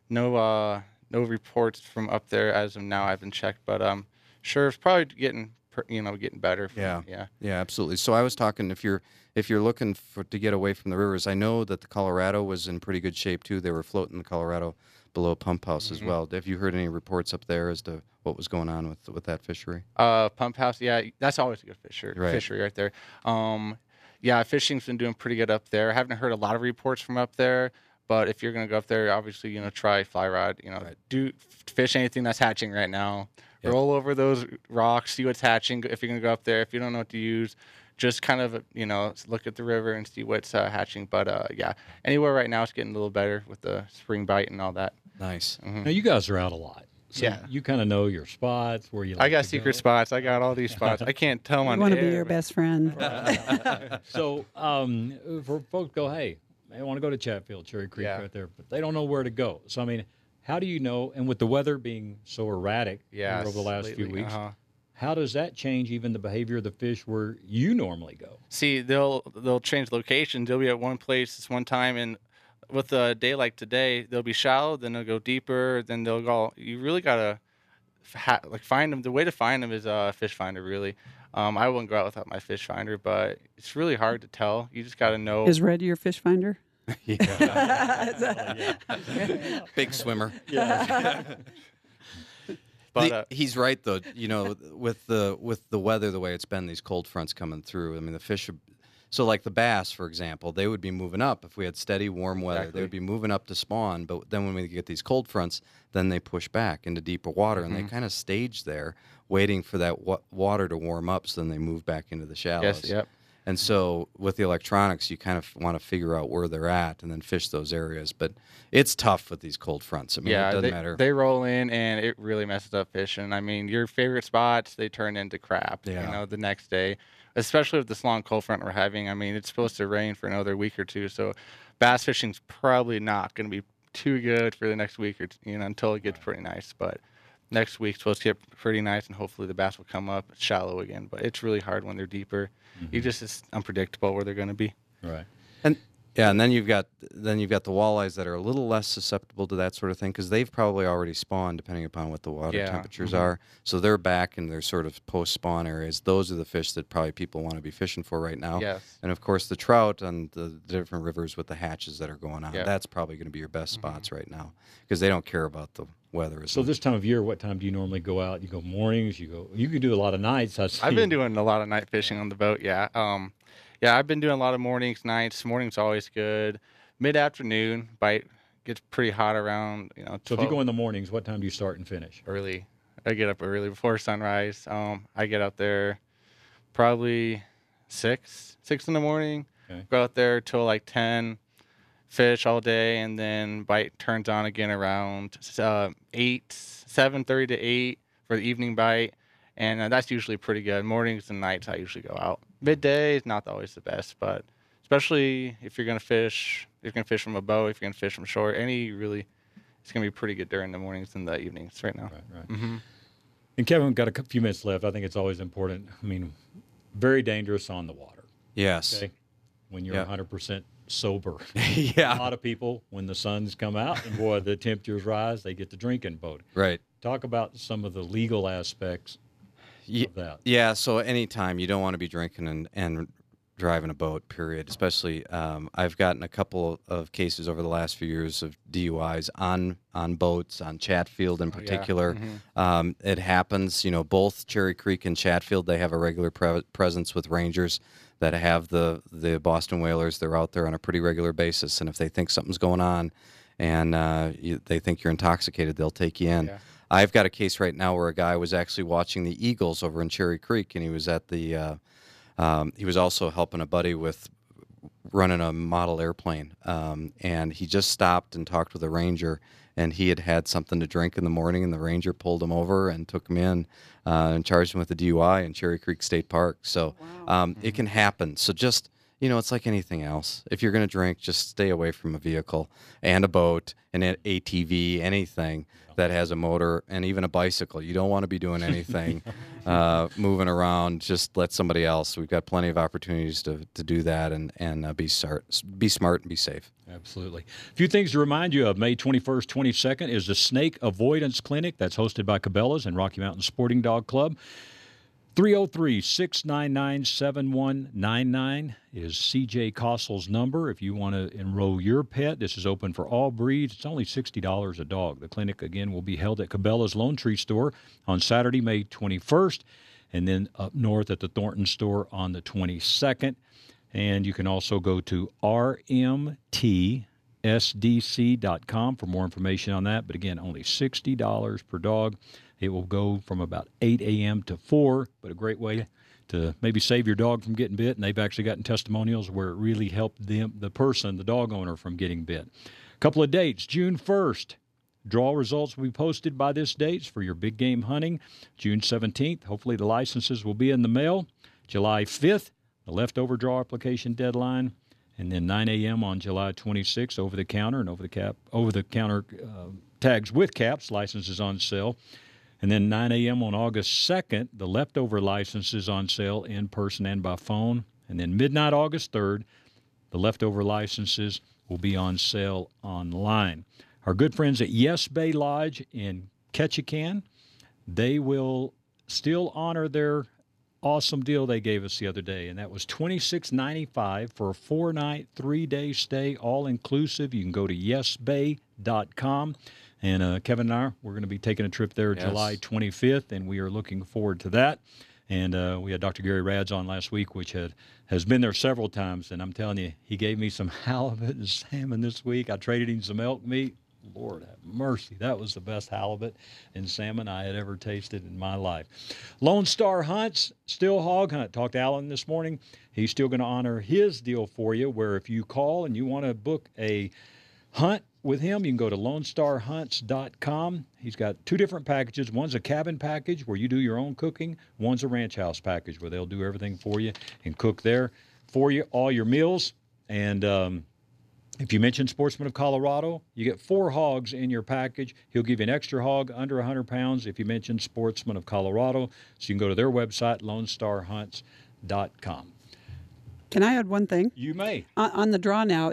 no reports from up there as of now. I haven't checked, but sure it's probably getting better. Yeah, absolutely. So I was talking, if you're looking to get away from the rivers, I know that the Colorado was in pretty good shape too. They were floating the Colorado below Pump House as well. Have you heard any reports up there as to what was going on with that fishery? Pump House, yeah, that's always a good fishery right there. Yeah, fishing's been doing pretty good up there. I haven't heard a lot of reports from up there, but if you're going to go up there, obviously, try fly rod, do fish anything that's hatching right now. Yep. Roll over those rocks, see what's hatching. If you're going to go up there, if you don't know what to use, just kind of, look at the river and see what's hatching. But, yeah, anywhere right now it's getting a little better with the spring bite and all that. Nice. Mm-hmm. Now, you guys are out a lot. So yeah. You kind of know your spots, where you like I got to secret go. spots. I got all these spots. I can't tell them on I want to air, be your but- best friend. So for folks go, hey, I want to go to Chatfield, Cherry Creek right there, but they don't know where to go. So, I mean, how do you know, and with the weather being so erratic here over the last few weeks, how does that change even the behavior of the fish where you normally go? See, they'll change locations. They'll be at one place this one time, and with a day like today, they'll be shallow, then they'll go deeper, then they'll go. You really gotta find them. The way to find them is a fish finder. Really, I wouldn't go out without my fish finder, but it's really hard to tell. You just gotta know. Is Red your fish finder? Yeah. Big swimmer. Yeah. But he's right though. With the weather the way it's been, these cold fronts coming through. I mean, the fish are. So like the bass, for example, they would be moving up if we had steady, warm weather. Exactly. They would be moving up to spawn. But then when we get these cold fronts, then they push back into deeper water, and they kind of stage there, waiting for that water to warm up, so then they move back into the shallows. Yes, yep. And so with the electronics, you kind of want to figure out where they're at and then fish those areas. But it's tough with these cold fronts. I mean, it doesn't matter. They roll in, and it really messes up fishing. I mean, your favorite spots, they turn into crap, the next day. Especially with this long cold front we're having. I mean, it's supposed to rain for another week or two, so bass fishing's probably not going to be too good for the next week or two, until it gets pretty nice. But next week's supposed to get pretty nice, and hopefully the bass will come up shallow again. But it's really hard when they're deeper. It's unpredictable where they're going to be. Right. And then you've got the walleyes that are a little less susceptible to that sort of thing because they've probably already spawned, depending upon what the water temperatures are. So they're back in their sort of post-spawn areas. Those are the fish that probably people want to be fishing for right now. Yes. And of course, the trout on the different rivers with the hatches that are going on. Yeah. That's probably going to be your best spots right now because they don't care about the weather. So this time of year, what time do you normally go out? You go mornings. You can do a lot of nights. I've been doing a lot of night fishing on the boat. Yeah. Yeah, I've been doing a lot of mornings, nights. Morning's always good. Mid-afternoon, bite gets pretty hot around, 12. So if you go in the mornings, what time do you start and finish? Early. I get up early before sunrise. I get out there probably 6 in the morning. Okay. Go out there till like 10, fish all day, and then bite turns on again around 7:30 to 8 for the evening bite. And that's usually pretty good. Mornings and nights, I usually go out. Midday is not always the best, but especially if you're going to fish. If you're going to fish from a boat, if you're going to fish from shore, it's going to be pretty good during the mornings and the evenings right now. Right. Mm-hmm. And Kevin, we've got a few minutes left. I think it's always important. I mean, very dangerous on the water. Yes. Okay? When you're Yeah. 100% sober. Yeah. A lot of people, when the sun's come out and, boy, the temperatures rise, they get to drinking boat. Right. Talk about some of the legal aspects of that. Yeah, so anytime you don't want to be drinking and driving a boat, period. Especially, I've gotten a couple of cases over the last few years of DUIs on boats, on Chatfield in particular. Mm-hmm. It happens, both Cherry Creek and Chatfield, they have a regular presence with rangers that have the Boston Whalers. They're out there on a pretty regular basis, and if they think something's going on and they think you're intoxicated, they'll take you in. Yeah. I've got a case right now where a guy was actually watching the Eagles over in Cherry Creek, and he was at the he was also helping a buddy with running a model airplane, and he just stopped and talked with a ranger, and he had something to drink in the morning, and the ranger pulled him over and took him in and charged him with a DUI in Cherry Creek State Park. So it can happen. So just, it's like anything else. If you're going to drink, just stay away from a vehicle and a boat and an ATV, anything that has a motor, and even a bicycle. You don't want to be doing anything moving around. Just let somebody else. We've got plenty of opportunities to do that and be smart and be safe. Absolutely. A few things to remind you of. May 21st, 22nd is the Snake Avoidance Clinic. That's hosted by Cabela's and Rocky Mountain Sporting Dog Club. 303-699-7199 is CJ Kossel's number. If you want to enroll your pet, this is open for all breeds. It's only $60 a dog. The clinic, again, will be held at Cabela's Lone Tree store on Saturday, May 21st, and then up north at the Thornton store on the 22nd. And you can also go to rmtsdc.com for more information on that. But again, only $60 per dog. It will go from about 8 a.m. to 4, but a great way to maybe save your dog from getting bit. And they've actually gotten testimonials where it really helped the dog owner, from getting bit. A couple of dates. June 1st, draw results will be posted by this date for your big game hunting. June 17th, hopefully the licenses will be in the mail. July 5th, the leftover draw application deadline. And then 9 a.m. on July 26th, over-the-counter and over-the-counter tags with caps, licenses on sale. And then 9 a.m. on August 2nd, the leftover licenses on sale in person and by phone. And then midnight August 3rd, the leftover licenses will be on sale online. Our good friends at Yes Bay Lodge in Ketchikan, they will still honor their awesome deal they gave us the other day, and that was $26.95 for a 4-night, 3-day stay, all-inclusive. You can go to yesbay.com. And Kevin and we're going to be taking a trip there July 25th, and we are looking forward to that. And we had Dr. Gary Rads on last week, which has been there several times. And I'm telling you, he gave me some halibut and salmon this week. I traded him some elk meat. Lord have mercy. That was the best halibut and salmon I had ever tasted in my life. Lone Star Hunts, still hog hunt. Talked to Alan this morning. He's still going to honor his deal for you, where if you call and you want to book a hunt with him, you can go to LoneStarHunts.com. He's got 2 different packages. One's a cabin package where you do your own cooking. One's a ranch house package where they'll do everything for you and cook there for you, all your meals. And if you mention Sportsman of Colorado, you get 4 hogs in your package. He'll give you an extra hog under 100 pounds if you mention Sportsman of Colorado. So you can go to their website, LoneStarHunts.com. Can I add one thing? You may. On the draw now,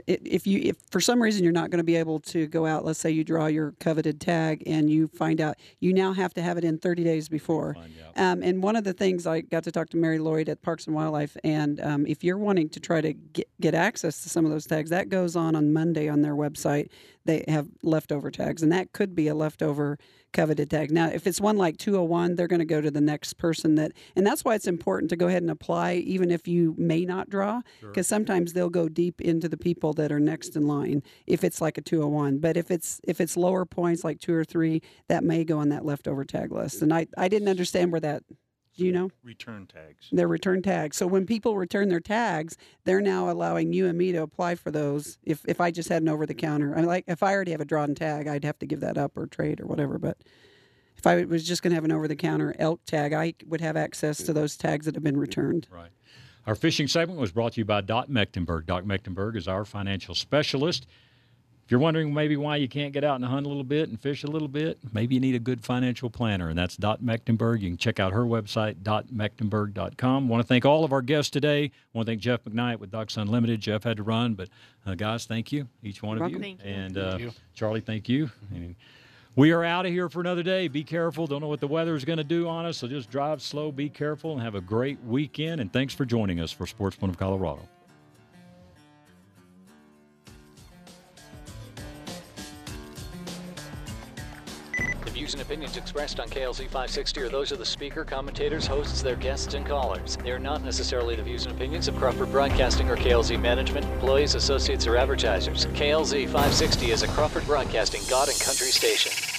if for some reason you're not going to be able to go out, let's say you draw your coveted tag and you find out, you now have to have it in 30 days before. And one of the things, I got to talk to Mary Lloyd at Parks and Wildlife, and if you're wanting to try to get access to some of those tags, that goes on Monday on their website. They have leftover tags, and that could be a leftover coveted tag. Now, if it's one like 201, they're going to go to the next person and that's why it's important to go ahead and apply, even if you may not draw, because sometimes they'll go deep into the people that are next in line if it's like a 201. But if it's lower points like 2 or 3, that may go on that leftover tag list. And I didn't understand where that. Do you know? Return tags. They're return tags. So when people return their tags, they're now allowing you and me to apply for those. If I just had an over-the-counter, if I already have a drawn tag, I'd have to give that up or trade or whatever. But if I was just going to have an over-the-counter elk tag, I would have access to those tags that have been returned. Right. Our fishing segment was brought to you by Dot Mecklenburg. Doc Mecklenburg is our financial specialist. If you're wondering maybe why you can't get out and hunt a little bit and fish a little bit, maybe you need a good financial planner, and that's Dot Mecklenburg. You can check out her website, dotmecklenburg.com. I want to thank all of our guests today. I want to thank Jeff McKnight with Ducks Unlimited. Jeff had to run, but guys, thank you, each one of you. Thank you. And Thank you. Charlie, thank you. And we are out of here for another day. Be careful. Don't know what the weather is going to do on us, so just drive slow, be careful, and have a great weekend. And thanks for joining us for Sportsman of Colorado. The views and opinions expressed on KLZ 560 are those of the speaker, commentators, hosts, their guests, and callers. They are not necessarily the views and opinions of Crawford Broadcasting or KLZ management, employees, associates, or advertisers. KLZ 560 is a Crawford Broadcasting God and Country station.